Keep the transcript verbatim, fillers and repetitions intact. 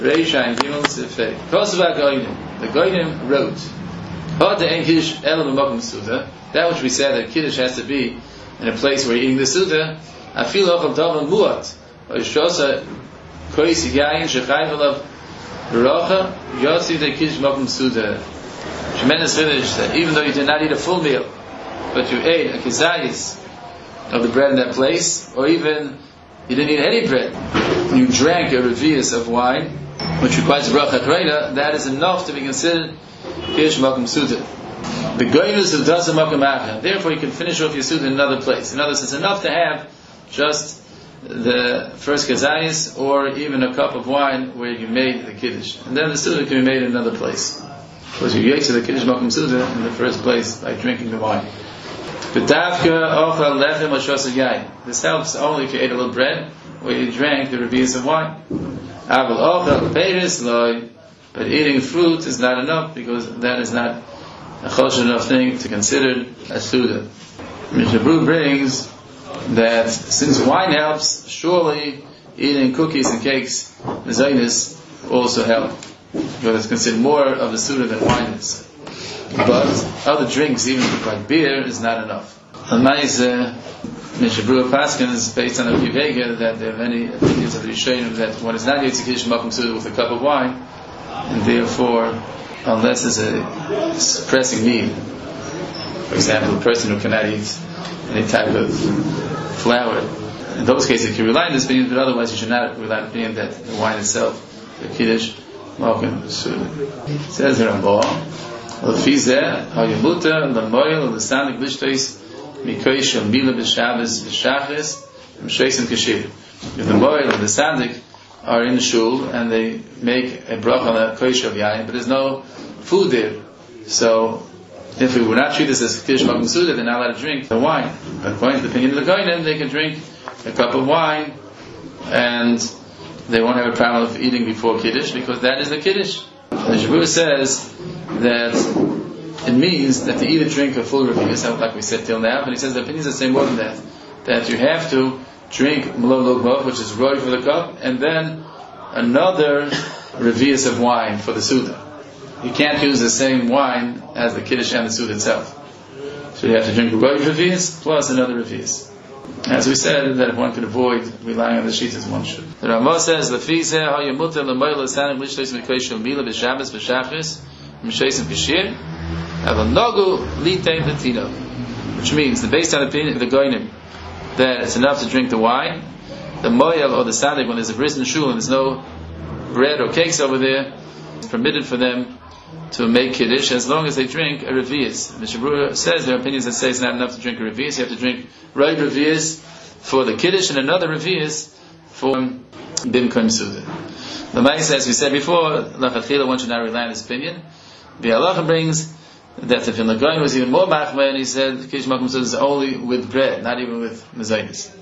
Reisha and Gimel Sifei. Kosova Goyim. The Goyim wrote, Hada en Kiddush Ela b'makom Suda. That which we said that Kiddush has to be in a place where you're eating the Suda. Afil ochel davar muat. Oishosa kois yayin shechayv alav b'rocha yotzi de Kiddush b'makom Suda. Tremendous finish that even though you did not eat a full meal, but you ate a kizayis of the bread in that place, or even you didn't eat any bread, you drank a revius of wine, which requires bracha chreina, that is enough to be considered Kiddush Makom Suda. The goynus of Dasa Makom Acha. Therefore, you can finish off your Suda in another place. In other words, it's enough to have just the first kazayis, or even a cup of wine where you made the Kiddush. And then the Suda can be made in another place. Because you yetz the Kiddush Makom Suda in the first place by drinking the wine. This helps only if you ate a little bread or you drank the revius of wine. But eating fruit is not enough, because that is not a choshen enough thing to consider a Suda. Mishnah Berurah brings that since wine helps, surely eating cookies and cakes, mezainis, also help, because it's considered more of a Suda than wine is. But other drinks, even like beer, is not enough. And Mishnah Berurah Paskins, based on the Kivega, that there are many opinions of the Rishonim that one is not Yetzi Kiddush Makom Suda with a cup of wine, and therefore, unless there's a pressing need, for example, a person who cannot eat any type of flour, in those cases you can rely on this opinion, but otherwise you should not rely on the opinion that the wine itself, the Kiddush Makom Suda. It says there on Baal, L'fizeh hayamuta l'moyel l'sanik l'ishtois mikoish mila b'shabbos b'shachris m'sheisim kashir. If the moyel and the sandik are in the shul and they make a bracha on a koish of yayin, but there's no food there, so if we would not treat this as Kiddush Makom Suda, they're not allowed to drink the wine. But according to the opinion of the Goyim, they can drink a cup of wine and they won't have a problem of eating before Kiddush, because that is the Kiddush. The Shavuot says that it means that to eat and drink a full revius, like we said till now, but he says the opinions are saying more than that, that you have to drink Melov Logmov, which is roy for the cup, and then another revius of wine for the Suda. You can't use the same wine as the Kiddush and the Suda itself. So you have to drink roy revius plus another revius. As we said, that if one could avoid relying on the sheets, one should. The Ramah says, "Lefizeh hayamuta l'moyel l'sanim l'ishtois mikoish mila b'shabbos b'shachris m'sheisim kashir avanogu litei v'tino," which means, that based on the opinion of the Goyim, that it's enough to drink the wine. The moyel or the sadik, when there's a bris in shul and there's no bread or cakes over there, it's permitted for them to make Kiddush as long as they drink a revius. Mishnah Berurah says there are opinions that say it's not enough to drink a revius. You have to drink right revius for the Kiddush and another revius for Bimkom Suda. The Ma'aseh, as we said before, Lachatchila, one should not rely on this opinion. The Halacha brings that the Vilna Gaon was even more machmir, and he said Kiddush Makom Suda is only with bread, not even with mezainis.